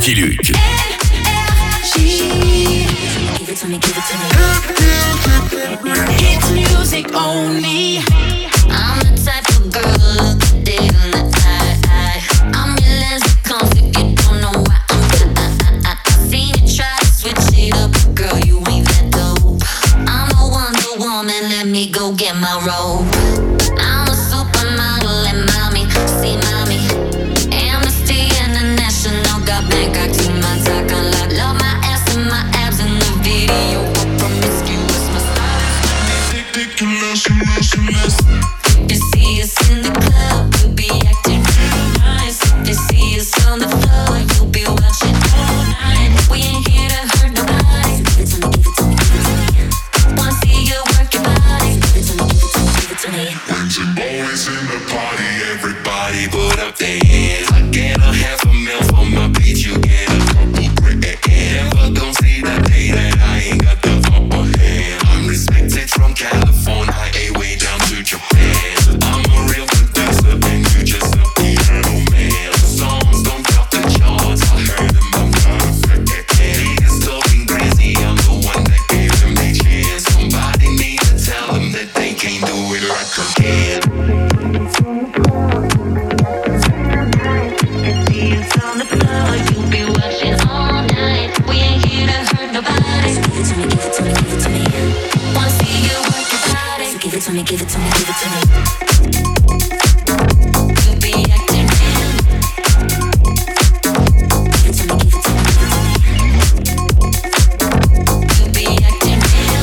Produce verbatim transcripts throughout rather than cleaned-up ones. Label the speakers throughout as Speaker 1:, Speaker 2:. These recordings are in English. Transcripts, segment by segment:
Speaker 1: Lucky Luke.
Speaker 2: Give it to me, give it to me. It's music only. I'm the type of girl that day and the night. I'm your lens conflict, you don't know why I'm I, I, I, I seen you try to switch it up, girl, you ain't that dope. I'm the Wonder Woman, let me go get my robe. I'm a supermodel and mommy, see mommy. Amnesty International got Bangkok to my talk a lot. Love my ass and my abs in the video. Promiscuous, my style is ridiculous, ridiculous. If you see us in the club, we'll be acting real nice. If you see us on the floor, you'll be watching all night. We ain't here to hurt nobody. Give it to me, give it to me, give it to me. Wanna see you work your body. Give it to me, give it to me, give it to me.
Speaker 3: When the boys in the party, everybody put up their hands. I get a half a mil for my beat, you get a couple grand. Never gon' see the day that I ain't got the upper hand. I'm respected from California, A way down to Japan. I'm a real producer and you just a piano man. The songs don't top the charts, I heard them, I'm perfect. Niggas talking crazy, I'm the one that gave them a chance. Somebody need to tell them that they can't do it like I can. It's on the floor, you'll be watching all night. We ain't here to hurt nobody.
Speaker 2: Give it to me, give it to me, give it to me. Wanna see you work your body. So give it to me, give it to me, give it to me. You'll be acting real. Give it to me, give it to me, give it to me. You'll be acting real.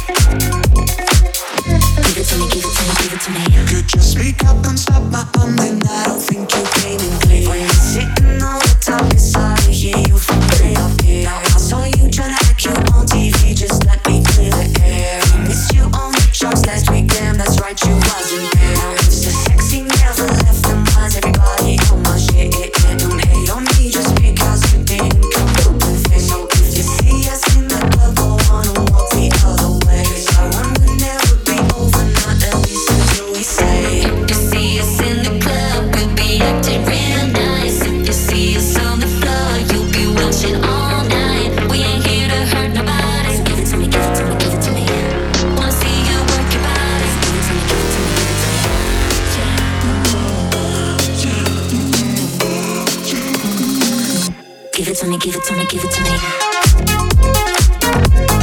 Speaker 2: Give it to me, give it to me, give it to me.
Speaker 4: You could just speak up and stop my bumming. I don't think you came in clear. When you're sitting on the top, it's hard to hear you from way up here. I saw you tryna act cute on T V, just let me clear the air. Missed you on the charts last week, damn, that's right, you wasn't there. Now it's the sexy never left the minds, everybody on my shit. Don't hate on me just because you didn't come up with it. So if you see us in the club, I wanna walk the other way. 'Cause our run will never be over, not at least until we say.
Speaker 2: If you see us in the club, we'll be acting real nice. If you see us on the floor, you'll be watching all night. We ain't here to hurt nobody. So give it to me, give it to me, give it to me. Wanna see you work your body. Give it to me, give it to me, give it to me. Give it to me, give it to me, give it to me.